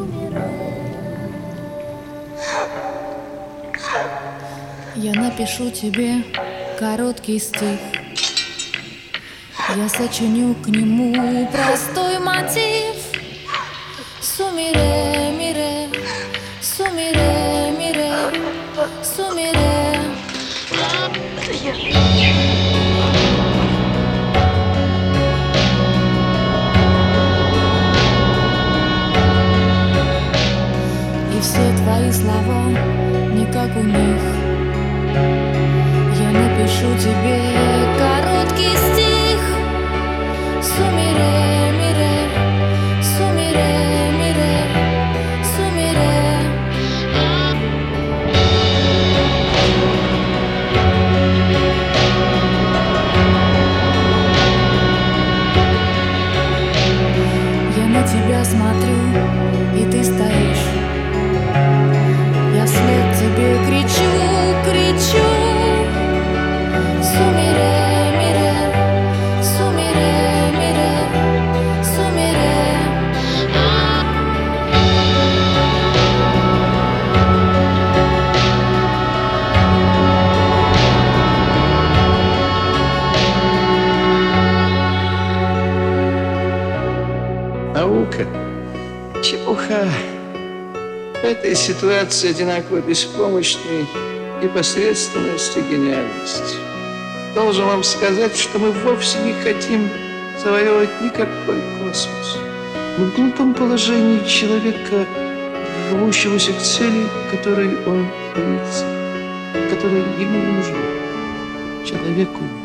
Я напишу тебе короткий стих, я сочиню к нему простой мотив. Сумире, мире, сумире, мире, сумире. И все твои слова не как у них. Я напишу тебе короткий стих. Сумире, мире, сумире, мире, сумире. Я на тебя смотрю, и ты стоишь. Я вслед тебе кричу, кричу. Сумире, мире, сумире, мире, сумире. Наука — чепуха. В этой ситуации одинаково беспомощны и посредственность, и гениальность. Должен вам сказать, что мы вовсе не хотим завоевывать никакой космос. Мы в глупом положении человека, рвущегося к цели, которой он боится, которая ему нужна, человеку